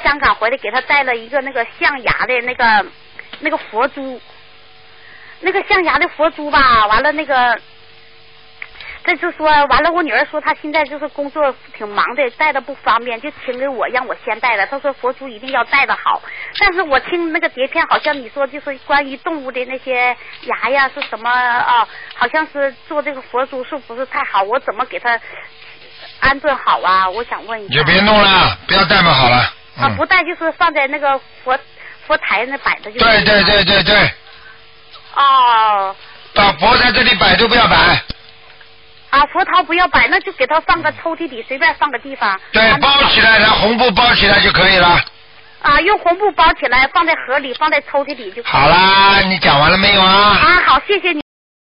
香港回来，给他带了一个那个象牙的那个佛珠，那个象牙的佛珠吧，完了那个。这就说完了，我女儿说她现在就是工作挺忙的，带的不方便，就请给我让我先带的。她说佛珠一定要带的好，但是我听那个碟片好像你说就是关于动物的那些牙呀是什么啊，好像是做这个佛珠是不是太好？我怎么给她安顿好啊？我想问一下。 就别弄了，不要带嘛好了。 啊，不带就是放在那个佛台那摆的就。 对。 哦。 到佛台这里摆都不要摆。 啊，佛台不要摆，那就给它放个抽屉里，随便放个地方。 对，包起来，拿红布包起来就可以了。 啊，用红布包起来，放在盒里，放在抽屉里就可以了。 好啦，你讲完了没有啊？ 啊，好，谢谢你。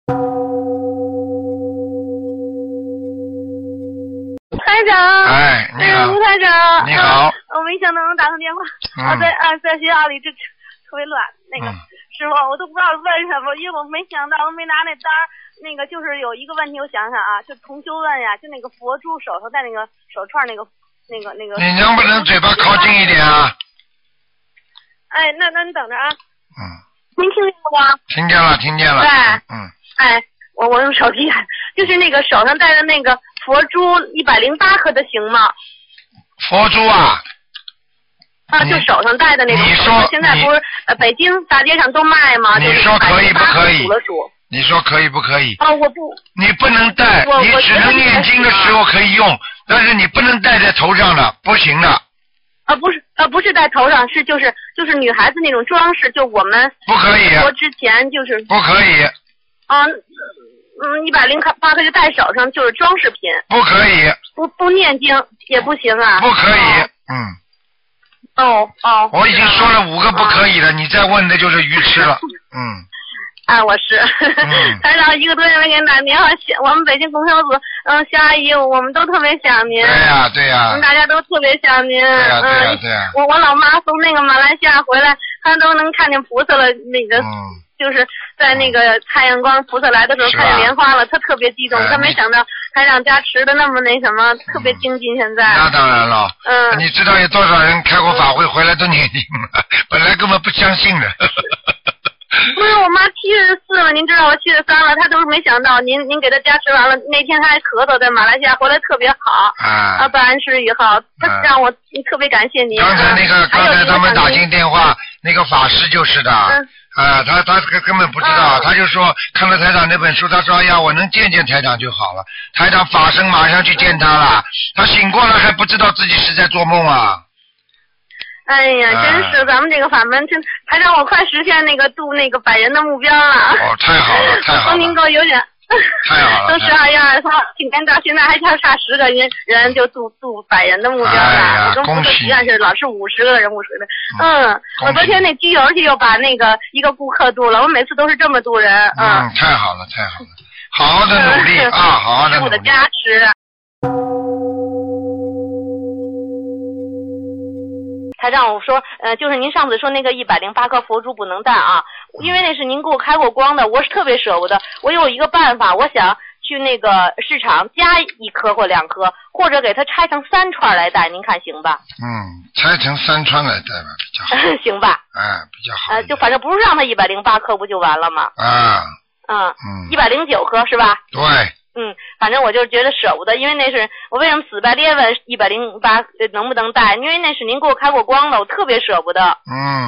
台长。 哎，你好。 卢台长。 你好。 我没想到能打通电话。在学校里这特别乱，那个师傅我都不知道问什么，因为我没想到，我没拿那单儿。那个就是有一个问题，我想想啊，就同修问呀，就那个佛珠手头戴那个手串那个。 你能不能嘴巴靠近一点啊？ 哎，那你等着啊。您听见了吗？ 听见了。 对。哎，我用手机看，就是那个手上戴的那个佛珠108颗的行吗？ 佛珠啊。 啊，就手上戴的那种。 你说现在不是北京大街上都卖吗？ 你说可以不可以？ 数了数。 你说可以不可以？ 啊，我不。 你不能戴，你只能念经的时候可以用，但是你不能戴在头上的，不行的。 不是戴头上，就是女孩子那种装饰，就我们不可以。 说之前就是不可以。 啊，108颗就戴手上就是装饰品。 不可以。 不念经也不行啊。 不可以。我已经说了5个不可以了，你再问的就是愚痴了。 我是。台长1个多月没给您打电话，我们北京供销组，肖阿姨，我们都特别想您。 对呀。 我们大家都特别想您。 对呀。 我老妈从那个马来西亚回来，她都能看见菩萨了，那个。就是在那个太阳光菩萨来的时候看见莲花了，他特别激动，他没想到台长加持的那么那什么，特别精进。现在那当然了，你知道有多少人开过法会回来都念经了，本来根本不相信的。 不是我妈74了，您知道我73了，她都没想到您给她加持完了，那天她还咳嗽，在马来西亚回来特别好。办完事以后，她让我特别感谢您。刚才他们打进电话，那个法师就是的。他根本不知道，他就说看了台长那本书，他说哎呀，我能见见台长就好了。台长法身马上去见他了，他醒过来还不知道自己是在做梦啊。 哎呀，真是咱们这个法门，真台长我快实现那个度那个100人的目标了。 太好了，太好了。 您够有点。 太好了。 都12月23号，今年到现在还差10个人就度100人的目标了。我跟菩萨许愿是老是50个人物水的。我昨天那机油去又把那个一个顾客度了，我每次都是这么度人。 太好了，太好了，好好的努力啊，好好的努力。 师父的加持。台长，我说，就是您上次说那个108颗佛珠不能戴啊，因为那是您给我开过光的，我是特别舍不得。我有一个办法，我想去那个市场加1颗或2颗，或者给它拆成3串来戴，您看行吧？ 拆成3串来戴吧，比较好。 行吧？ 比较好。 就反正不是让它108颗不就完了吗？109颗是吧？ 对。 反正我就觉得舍不得，因为那是我为什么死白咧问108能不能戴，因为那是您给我开过光的，我特别舍不得。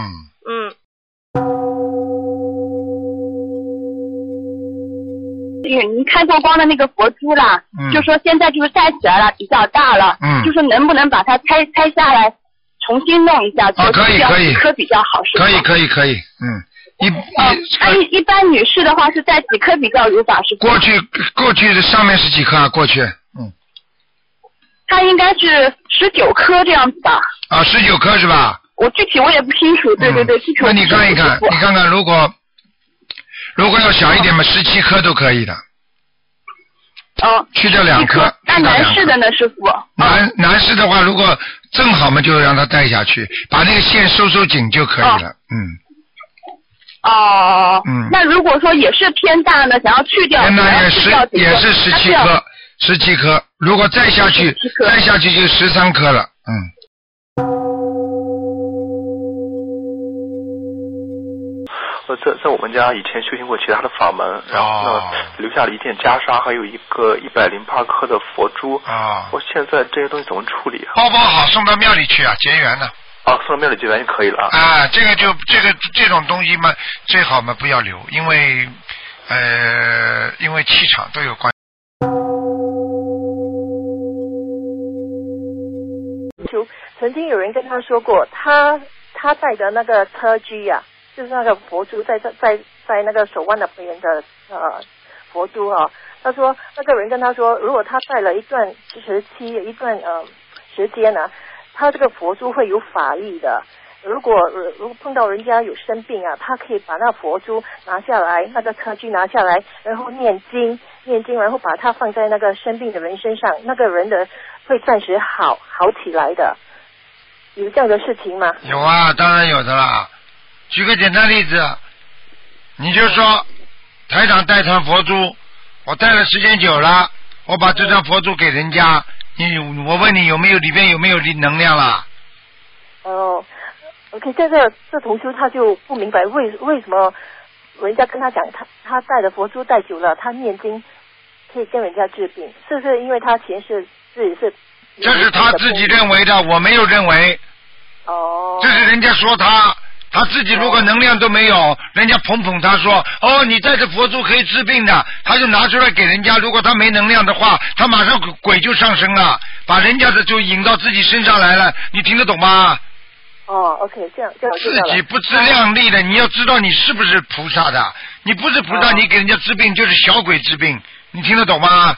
您开过光的那个佛珠啦，就说现在就是戴起来了，比较大了，就说能不能把它拆下来，重新弄一下？ 可以， 颗比较好，是吧？ 可以， 一般女士的话是戴几颗比较如法是？ 过去的上面是几颗啊？过去， 它应该是19颗这样子吧 ？19颗是吧？ 我具体我也不清楚，对，具体那你看一看，你看看，如果要小一点嘛，17颗都可以的。去掉2颗。 那男士的呢，师傅？ 男士的话，如果正好嘛，就让他戴下去，把那个线收紧就可以了。 那如果说也是偏大呢，想要去掉， 那也是17颗，如果再下去就13颗了。 在我们家以前修行过其他的法门，然后呢留下了一件袈裟，还有一个108颗的佛珠。我现在这些东西怎么处理啊？ 包好送到庙里去啊，结缘呢。 送到庙里结缘就可以了这种东西嘛，最好嘛不要留，因为气场都有关系。 曾经有人跟他说过，他带的那个车居啊，就是那个佛珠在那个手腕的边的佛珠啊，他说那个人跟他说，如果他带了一段时间呢，他这个佛珠会有法力的。如果碰到人家有生病啊，他可以把那佛珠拿下来，那个车居拿下来，然后念经，然后把它放在那个生病的人身上，那个人的会暂时好起来的。有这样的事情吗？ 有啊，当然有的啦。举个简单例子，你就说台长带串佛珠，我带了时间久了，我把这张佛珠给人家，我问你里边有没有能量啦 ？OK， 这同修他就不明白为什么人家跟他讲他带的佛珠带久了，他念经可以跟人家治病，是不是因为他前世自己是？ 这是他自己认为的，我没有认为。这是人家说他自己如果能量都没有，人家捧他说你带着佛珠可以治病的，他就拿出来给人家。如果他没能量的话，他马上鬼就上升了，把人家的就引到自己身上来了。你听得懂吗 ？OK， 这样自己不自量力的，你要知道你是不是菩萨的。你不是菩萨，你给人家治病就是小鬼治病，你听得懂吗？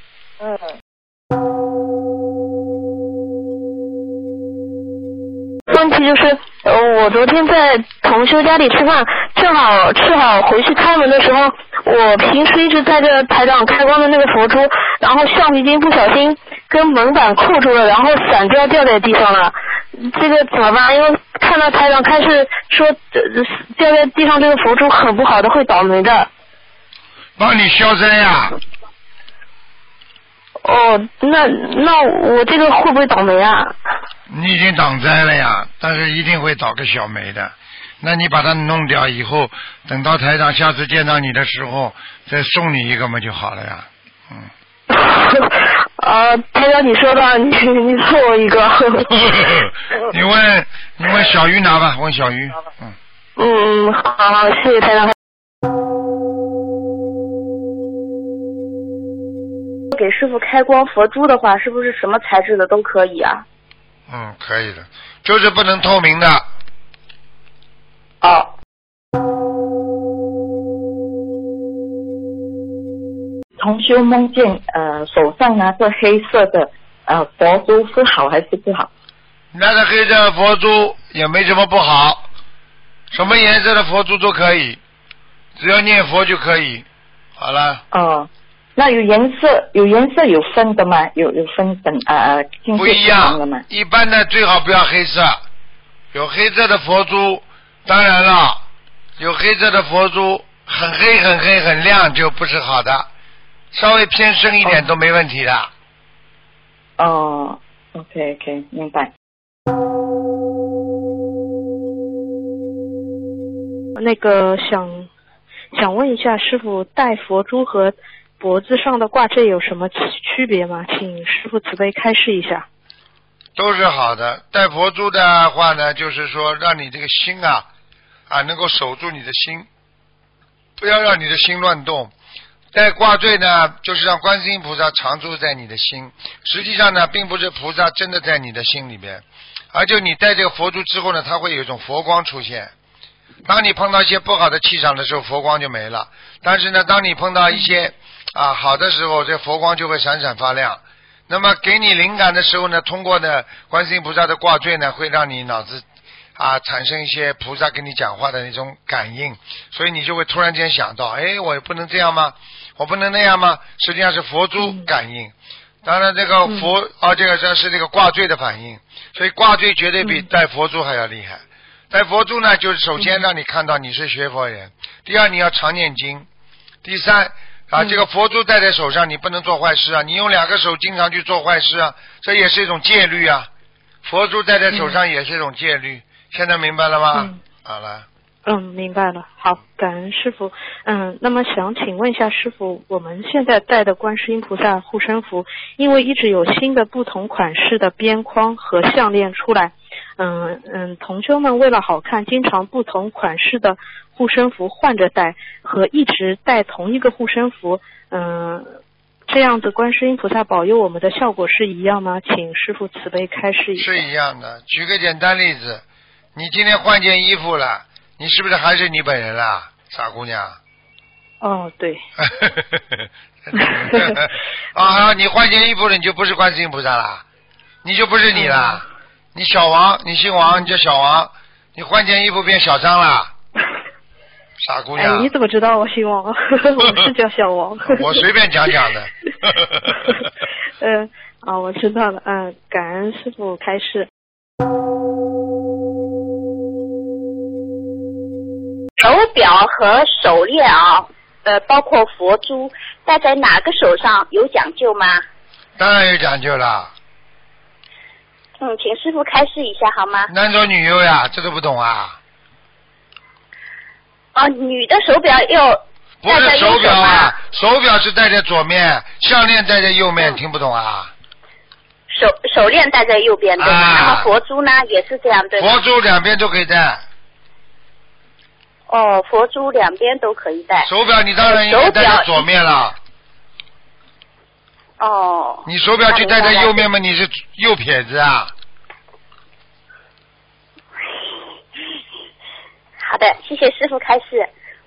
问题就是我昨天在同修家里吃饭，正好吃好回去开门的时候，我平时一直带着台长开光的那个佛珠，然后橡皮筋不小心跟门板扣住了，然后散掉在地上了。这个怎么办？因为看到台长开始说掉在地上这个佛珠很不好的，会倒霉的。 帮你消灾呀。 那我这个会不会倒霉啊？ 你已经挡灾了呀，但是一定会倒个小霉的。那你把它弄掉以后，等到台长下次见到你的时候，再送你一个嘛就好了呀。 台长你说的，你送我一个。 你问小鱼拿吧，问小鱼。 好，谢谢台长。 给师傅开光佛珠的话，是不是什么材质的都可以啊？ 可以的，就是不能透明的。 同修梦见手上拿着黑色的佛珠是好还是不好？ 拿着黑色的佛珠也没什么不好，什么颜色的佛珠都可以，只要念佛就可以。好了。 那有颜色有分的吗？有分不一样的吗？一般的最好不要黑色，有黑色的佛珠，当然了，有黑色的佛珠很黑很亮就不是好的，稍微偏深一点都没问题的。 OK， 明白。 那个想问一下师傅，戴佛珠和脖子上的挂坠有什么区别吗？请师父慈悲开示一下。 都是好的。戴佛珠的话呢，就是说让你这个心能够守住你的心，不要让你的心乱动。戴挂坠呢，就是让观世音菩萨常住在你的心，实际上呢并不是菩萨真的在你的心里边，而就你戴这个佛珠之后呢，它会有一种佛光出现。当你碰到一些不好的气场的时候，佛光就没了，但是呢当你碰到一些好的时候，这佛光就会闪闪发亮。那么给你灵感的时候呢，通过呢观世音菩萨的挂坠呢，会让你脑子产生一些菩萨跟你讲话的那种感应，所以你就会突然间想到，我也不能这样吗？我不能那样吗？实际上是佛珠感应。当然这个这是这个挂坠的反应，所以挂坠绝对比戴佛珠还要厉害。戴佛珠呢，就是首先让你看到你是学佛人，第二你要常念经，第三这个佛珠戴在手上，你不能做坏事啊！你用两个手经常去做坏事啊，这也是一种戒律啊。佛珠戴在手上也是一种戒律，现在明白了吗？好了。 明白了。好，感恩师父。那么想请问一下师父，我们现在带的观世音菩萨护身符，因为一直有新的不同款式的边框和项链出来，同修们为了好看，经常不同款式的护身符换着戴，和一直戴同一个护身符，这样子观世音菩萨保佑我们的效果是一样吗？请师父慈悲开示一下。 是一样的。举个简单例子，你今天换件衣服了，你是不是还是你本人啦，傻姑娘？ 哦，对。 你换件衣服了，你就不是观世音菩萨啦，你就不是你啦。你小王，你姓王，你叫小王，你换件衣服变小张啦。傻姑娘， 你怎么知道我姓王？我是叫小王。 我随便讲讲的。 我知道了。感恩师父开示。 手表和手链啊，包括佛珠，戴在哪个手上有讲究吗？ 当然有讲究了。 请师父开示一下好吗？ 男左女右呀，这都不懂啊？ 女的手表要不是手表啊，手表是戴在左面，项链戴在右面，听不懂啊？ 手链戴在右边对吗？那么佛珠呢也是这样对吗？ 佛珠两边都可以戴。 佛珠两边都可以戴。 手表你当然应该戴在左面了。你手表就戴在右面嘛？你是右撇子啊？ 好的，谢谢师父开示。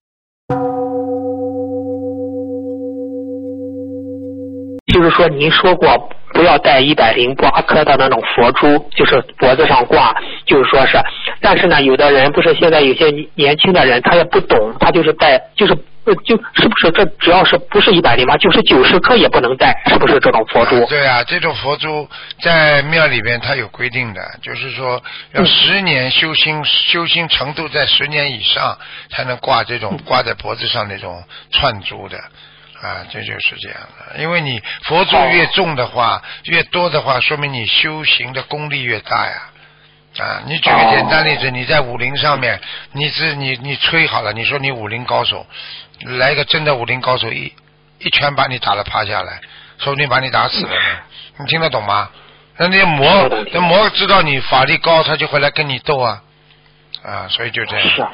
就是说您说过不要戴108颗的那种佛珠，就是脖子上挂，就是说是，但是呢有的人不是现在有些年轻的人他也不懂，他就是戴就是不是这只要是不是108就是90颗也不能戴，是不是这种佛珠？ 对啊，这种佛珠在庙里边它有规定的，就是说要10年修心程度在10年以上才能挂这种挂在脖子上那种串珠的。这就是这样的，因为你佛珠越重的话，越多的话，说明你修行的功力越大呀。你举个简单例子，你在武林上面，你吹好了，你说你武林高手，来一个真的武林高手一拳把你打了趴下来，说不定把你打死了呢。你听得懂吗？那魔知道你法力高，他就会来跟你斗啊，所以就这样。 是。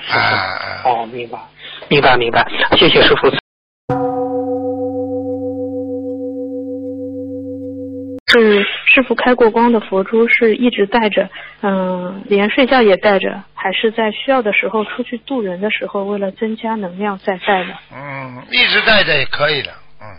明白，谢谢师父。 师父开过光的佛珠是一直带着，连睡觉也带着，还是在需要的时候出去渡人的时候，为了增加能量再带的？ 一直带着也可以的，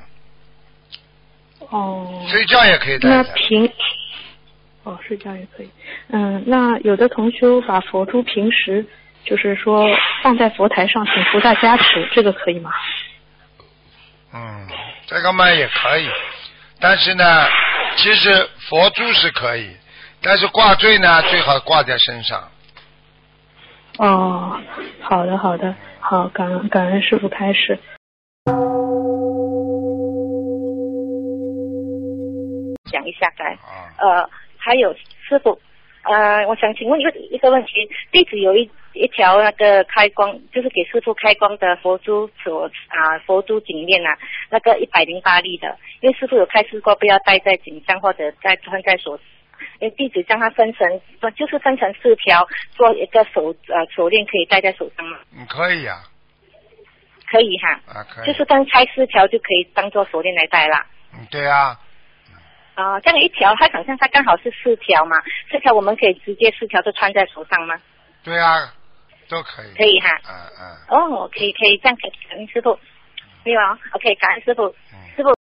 睡觉也可以带着。 睡觉也可以。那有的同修把佛珠平时就是说放在佛台上，请菩萨加持，这个可以吗？ 这个嘛也可以。但是呢，其实佛珠是可以，但是挂坠呢，最好挂在身上。 好的，好，感恩师父开示。 讲一下还有师父，我想请问一个问题，弟子有一条那个开光，就是给师父开光的佛珠佛珠颈链那个108粒的，因为师父有开示过不要戴在颈上或者穿在手，因为弟子将它分成4条，做一个手链可以戴在手上吗？ 可以啊。 可以哈。可以。就是分开4条就可以当做手链来戴啦。 对啊。 这样一条，它好像它刚好是4条嘛，4条我们可以直接4条都穿在手上吗？ 对啊，都可以。 可以哈。可以这样，感恩师父。没有，OK， 感恩师父。师父。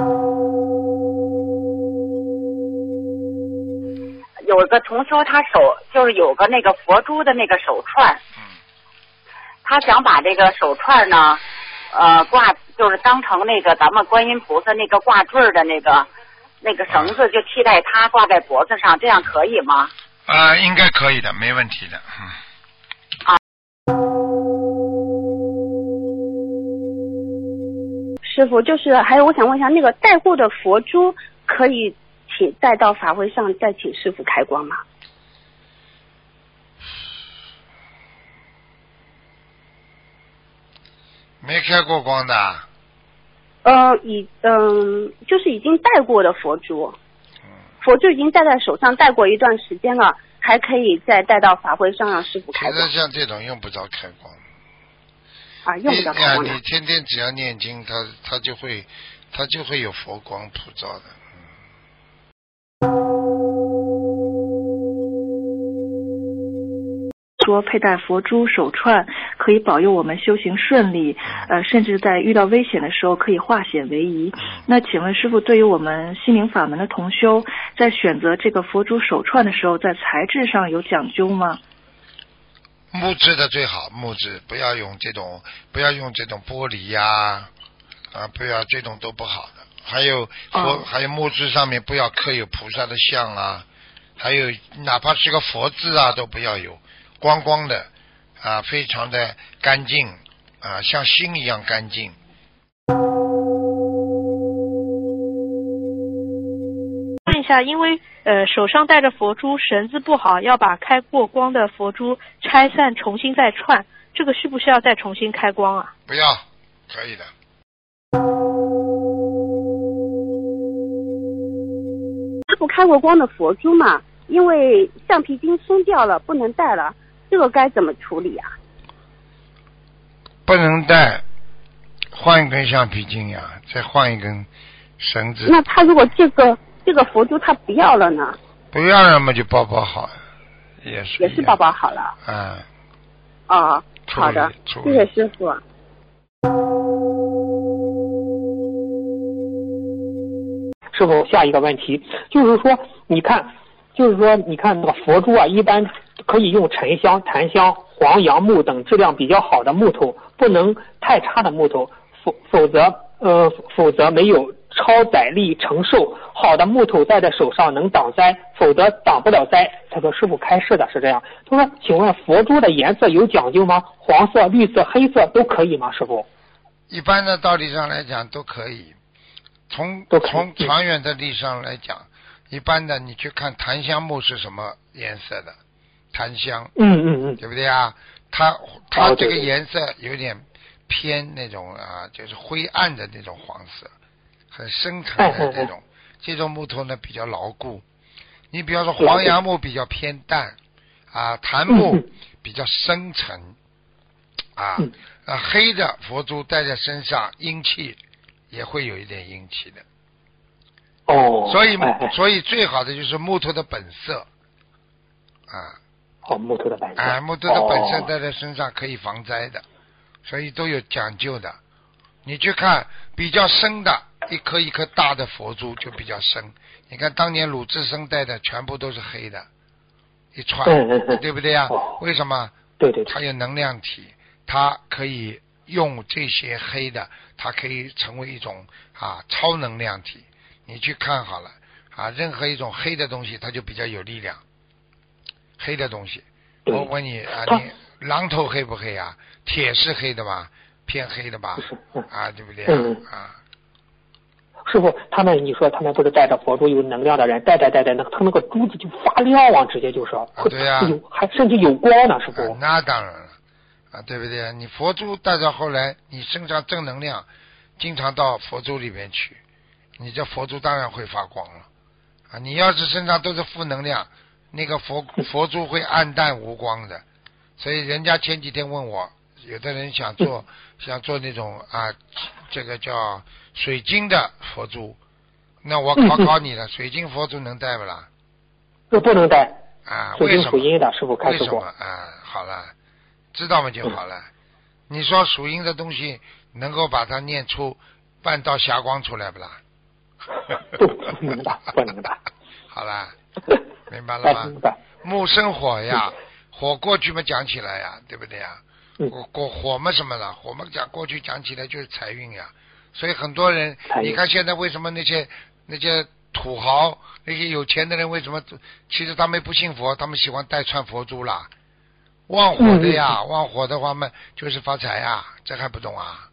有个同修，他就是有个那个佛珠的那个手串，他想把这个手串呢，挂就是当成那个咱们观音菩萨那个挂坠的那个绳子，就替代它挂在脖子上，这样可以吗？ 应该可以的，没问题的。 师父，就是还有我想问一下，那个带护的佛珠可以带到法会上再请师父开光吗？ 没开过光的。 就是已经戴过的佛珠，佛珠已经戴在手上戴过一段时间了，还可以再带到法会上让师傅开光。 其实像这种用不着开光。 啊，用不着开光。 你天天只要念经，它就会有佛光普照的。 说佩戴佛珠手串可以保佑我们修行顺利，甚至在遇到危险的时候可以化险为夷。那请问师父，对于我们心灵法门的同修，在选择这个佛珠手串的时候，在材质上有讲究吗？ 木质的最好，木质不要用这种玻璃呀，不要这种都不好的。还有木质上面不要刻有菩萨的像啊，还有哪怕是个佛字啊都不要有。光光的非常的干净像心一样干净。 问一下，因为手上戴着佛珠绳子不好，要把开过光的佛珠拆散重新再串，这个需不需要再重新开光啊？ 不要，可以的。 师父开过光的佛珠嘛，因为橡皮筋松掉了不能戴了，这个该怎么处理啊？ 不能戴，换一根橡皮筋呀，再换一根绳子。 那他如果这个佛珠他不要了呢？ 不要了嘛，就包好，也是包好了。哦，好的，谢谢师傅。 师傅，下一个问题就是说，你看那个佛珠啊，一般可以用沉香、檀香、黄杨木等质量比较好的木头，不能太差的木头，否则没有超载力承受。好的木头戴在手上能挡灾，否则挡不了灾。他说师傅开示的是这样。他说，请问佛珠的颜色有讲究吗？黄色、绿色、黑色都可以吗？师傅？ 一般的道理上来讲都可以。从长远的力上来讲，一般的你去看檀香木是什么颜色的，檀香，对不对啊？它这个颜色有点偏那种就是灰暗的那种黄色，很深沉的这种，这种木头呢比较牢固。你比方说黄杨木比较偏淡，檀木比较深沉，黑的佛珠戴在身上，阴气也会有一点阴气的。所以最好的就是木头的本色。 木头的本色。 木头的本色戴在身上可以防灾的，所以都有讲究的。你去看比较深的，一颗一颗大的佛珠就比较深。你看当年鲁智深戴的全部都是黑的，一串，对不对啊？为什么？ 对， 它有能量体，它可以用这些黑的，它可以成为一种超能量体。你去看好了任何一种黑的东西它就比较有力量。黑的东西，我问你你榔头黑不黑啊？铁是黑的吧？偏黑的吧？对不对师傅，你说他们不是带着佛珠有能量的人，带他那个珠子就发亮啊，直接就是对呀， 还甚至有光呢，师傅。 那当然了对不对？你佛珠带到后来，你身上正能量经常到佛珠里面去，你这佛珠当然会发光了你要是身上都是负能量，那个佛珠会暗淡无光的。所以人家前几天问我，有的人想做那种这个叫水晶的佛珠，那我考你了，水晶佛珠能戴不啦？ 不能戴为什么？ 属阴的，师傅开始过。 为什么好了，知道嘛就好了。你说属阴的东西能够把它念出半道霞光出来不啦？ 不能的。 好了，明白了吗？木生火呀，火过去嘛讲起来呀，对不对呀？火嘛什么了？火嘛过去讲起来就是财运呀。所以很多人，你看现在为什么那些土豪、那些有钱的人，为什么其实他们不信佛，他们喜欢戴串佛珠啦？旺火的呀，旺火的话嘛就是发财呀，这还不懂啊？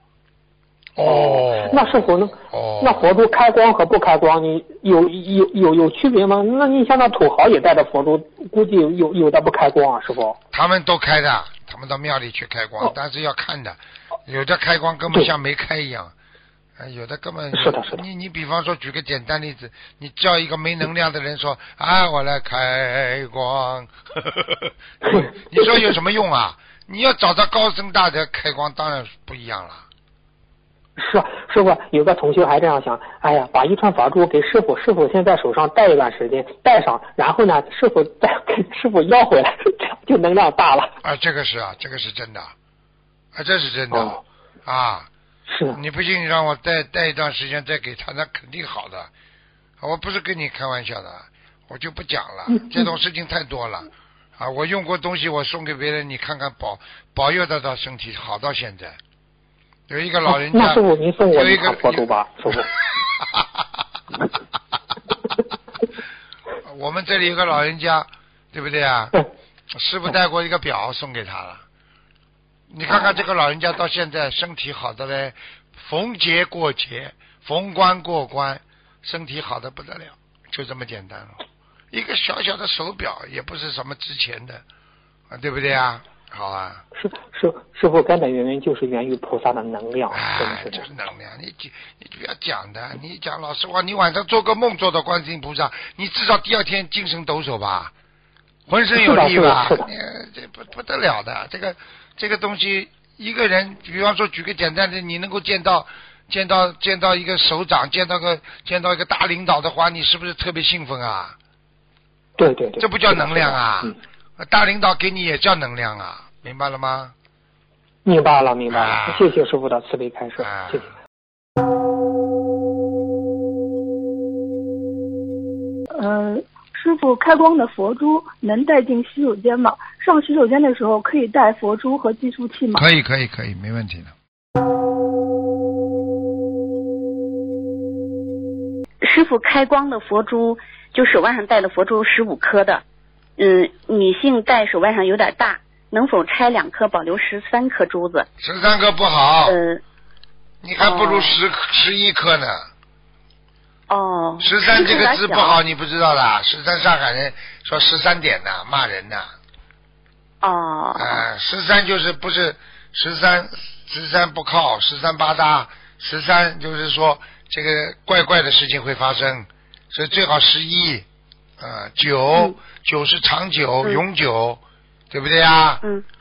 那师傅呢？那佛珠开光和不开光，你有区别吗？那你像那土豪也带着佛珠，估计有的不开光啊，师傅。 他们都开的，他们到庙里去开光，但是要看的。 有的开光根本像没开一样，有的根本是的。 你比方说举个简单例子，你叫一个没能量的人说啊我来开光，你说有什么用啊？你要找到高僧大德开光，当然不一样了。 是啊，师傅有个同学还这样想，哎呀，把一串法珠给师傅，师傅先在手上戴一段时间，戴上，然后呢，师傅再给师傅要回来，这样就能量大了。 啊，这个是真的，这是真的，啊， 是。 你不信，你让我戴一段时间再给他，那肯定好的。我不是跟你开玩笑的，我就不讲了，这种事情太多了。啊，我用过东西，我送给别人，你看看保佑得到身体好到现在。有一个老人家， 那师傅您送我一个佛珠吧，师傅。 我们这里有个老人家，对不对啊？师傅带过一个表送给他了。你看看这个老人家到现在身体好的嘞，逢节过节，逢关过关，身体好的不得了，就这么简单了。一个小小的手表也不是什么值钱的，对不对啊？好啊， 师傅根本原因就是源于菩萨的能量， 就是能量。你不要讲的，你讲老实话，你晚上做个梦做到观世音菩萨，你至少第二天精神抖擞吧，浑身有力吧，这不得了的。这个东西，一个人，比方说举个简单的，你能够见到一个首长，见到一个大领导的话，你是不是特别兴奋啊？ 对， 这不叫能量啊。大领导给你也叫能量啊，明白了吗？ 明白了，谢谢师傅的慈悲开示，谢谢。 师傅，开光的佛珠能带进洗手间吗？上洗手间的时候可以带佛珠和计数器吗？ 可以，没问题的。 师傅，开光的佛珠，就手腕上戴的佛珠15颗的。女性戴手腕上有点大，能否拆2颗保留13颗珠子 ？13颗不好。你还不如11颗呢。 哦。 13这个字不好，你不知道啦。13上海人说13点呢，骂人呢。 哦。 13就是不是13不靠，13八搭，13就是说这个怪怪的事情会发生，所以最好11。9是长久，永久，对不对呀？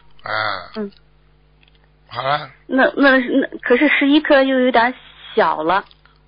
好了。 那可是11颗又有点小了。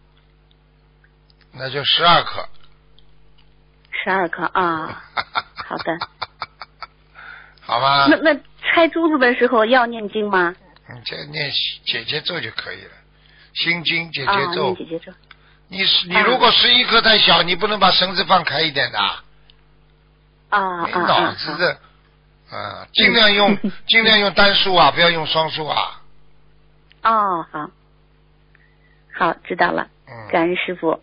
那就12颗。 12颗啊，好的。 好吧。 那拆珠子的时候要念经吗？ 这念解结咒就可以了，心经解结咒。 念解结咒。 你如果11颗太小，你不能把绳子放开一点的。没脑子的，尽量用单数啊，不要用双数啊。 哦，好，知道了。感恩师父。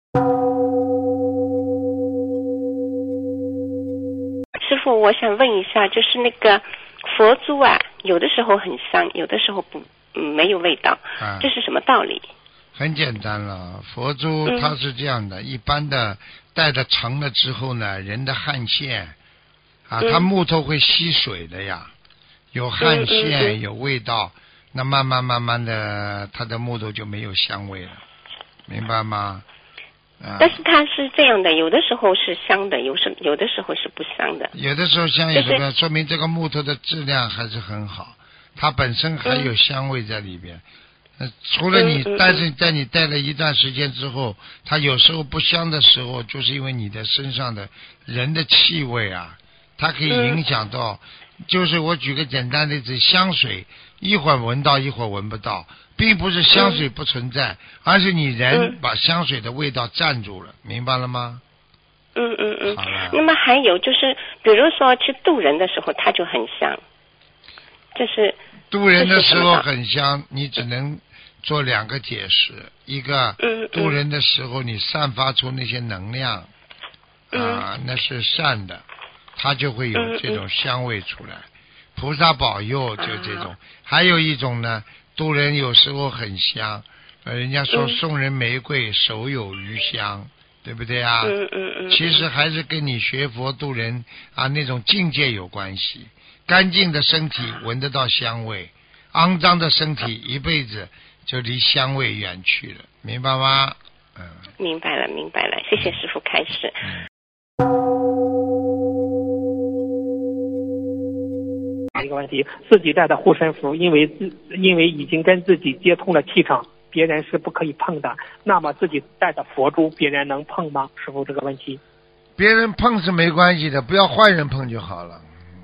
师父，我想问一下，就是那个佛珠啊，有的时候很香，有的时候没有味道，这是什么道理？ 很简单了，佛珠它是这样的，一般的戴的长了之后呢，人的汗腺它木头会吸水的呀，有汗腺有味道，那慢慢的它的木头就没有香味了，明白吗？ 但是它是这样的，有的时候是香的，有的时候是不香的。 有的时候香有什么？说明这个木头的质量还是很好，它本身还有香味在里边。除了你，但是在你戴了一段时间之后，它有时候不香的时候，就是因为你的身上的人的气味它可以影响到。就是我举个简单的例子，香水一会儿闻到一会儿闻不到，并不是香水不存在，而是你人把香水的味道占住了，明白了吗？ 好了。那么还有就是，比如说去渡人的时候，它就很香。就是渡人的时候很香，你只能做2个解释，一个渡人的时候你散发出那些能量那是善的，它就会有这种香味出来，菩萨保佑就这种。还有一种呢，渡人有时候很香，人家说送人玫瑰手有余香，对不对啊？其实还是跟你学佛渡人那种境界有关系。干净的身体闻得到香味， 肮脏的身体一辈子就离香味远去了，明白吗？ 明白了，明白了，谢谢师父开示。 一个问题，自己带的护身符，因为已经跟自己接通了气场，别人是不可以碰的。那么自己带的佛珠，别人能碰吗？师父，这个问题。 别人碰是没关系的，不要坏人碰就好了。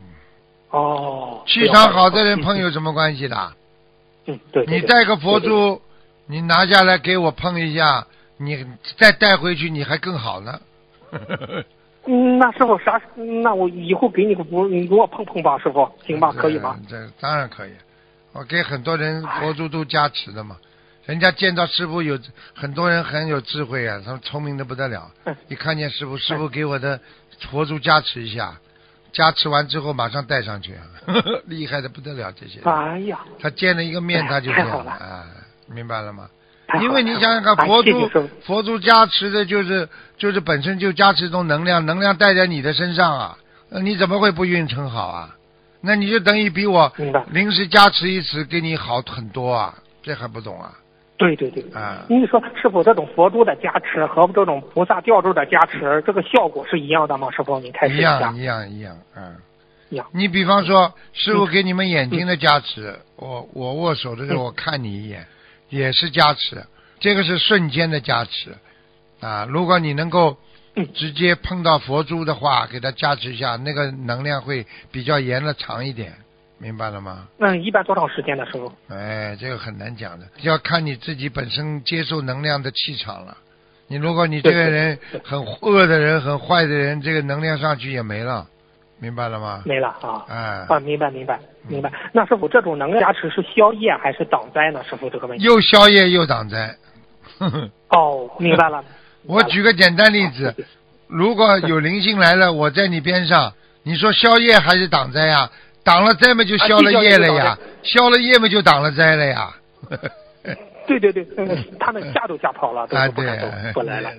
气场好的人碰有什么关系的？ 对。 你带个佛珠，你拿下来给我碰一下，你再带回去，你还更好呢。 那师傅那我以后给你个佛，你给我碰碰吧，师傅，行吧？可以吗？ 这当然可以，我给很多人佛珠都加持的嘛。人家见到师傅有很多人很有智慧啊，他们聪明的不得了。一看见师傅给我的佛珠加持一下，加持完之后马上带上去，厉害的不得了这些。 哎呀， 他见了一个面他就这样了，明白了吗？因为你想想看，佛珠加持的就是本身就加持一种能量带在你的身上啊，你怎么会不运程好啊？那你就等于比我临时加持一次给你好很多啊，这还不懂啊？ 对你说师傅，这种佛珠的加持和这种菩萨吊坠的加持，这个效果是一样的吗？师傅，你开始一样。你比方说，师傅给你们眼睛的加持，我握手的时候我看你一眼，也是加持，这个是瞬间的加持啊！如果你能够直接碰到佛珠的话，给它加持一下，那个能量会比较延的长一点，明白了吗？ 一般多长时间的时候？ 这个很难讲的，要看你自己本身接受能量的气场了。如果你这个人很恶的人、很坏的人，这个能量上去也没了，明白了吗？ 没了啊！明白。那师傅，这种能量加持是消业还是挡灾呢？师傅，这个问题。 又消业又挡灾。 明白了。 我举个简单例子，如果有灵性来了，我在你边上，你说消业还是挡灾啊？挡了灾嘛就消了业了呀，消了业嘛就挡了灾了呀。 对，他们吓都吓跑了，都不敢不来了。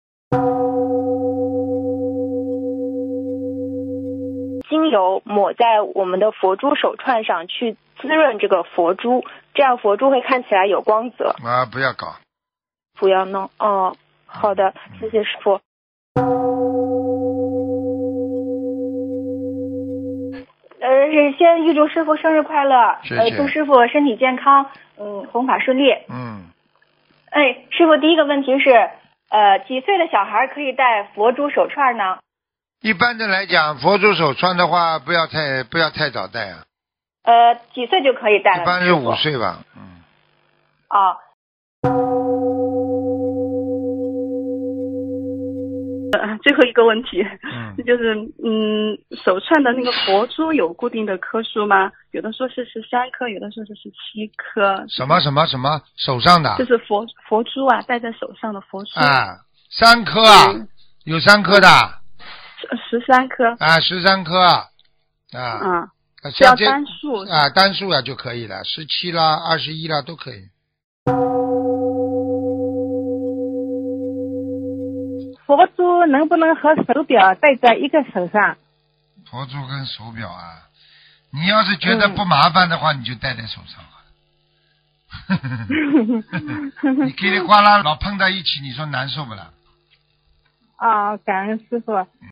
精油抹在我们的佛珠手串上，去滋润这个佛珠，这样佛珠会看起来有光泽。 不要搞， 不要弄。好的，谢谢师傅。先预祝师傅生日快乐， 谢谢。 祝师傅身体健康，弘法顺利。师傅，第一个问题是，几岁的小孩可以戴佛珠手串呢？ 一般的来讲，佛珠手串的话，不要太早戴啊。 几岁就可以戴了？ 一般是5岁吧。 最后一个问题，就是手串的那个佛珠有固定的颗数吗？有的说是13颗，有的说是17颗。 什么手上的？ 就是佛珠啊，戴在手上的佛珠。 3颗啊，有3颗的。 13颗。 13颗。 要单数。 单数就可以了，17啦、21啦都可以。 佛珠能不能和手表戴在一个手上？ 佛珠跟手表啊，你要是觉得不麻烦的话，你就戴在手上你叽里呱啦老碰到一起，你说难受不啦？ 感恩师傅。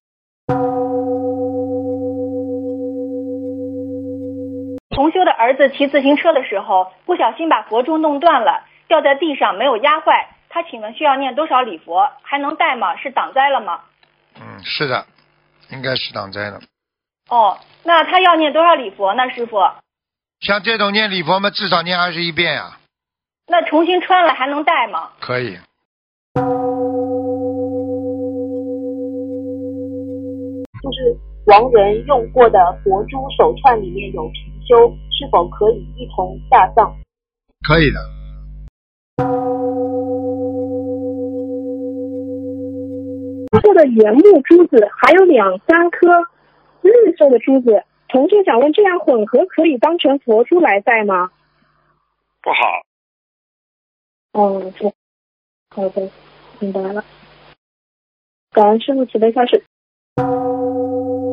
同修的儿子骑自行车的时候，不小心把佛珠弄断了，掉在地上没有压坏。他请问需要念多少礼佛？还能戴吗？是挡灾了吗？ 是的，应该是挡灾了。 那他要念多少礼佛呢，师傅？ 像这种念礼佛嘛，至少念21遍呀。 那重新穿了还能戴吗？ 可以。 就是亡人用过的佛珠手串里面有貔貅，是否可以一同下葬？ 可以的。 这的原木珠子还有2-3颗绿色的珠子，同学想问，这样混合可以当成佛珠来戴吗？ 不好。 好的，明白了。感恩师父慈悲开示。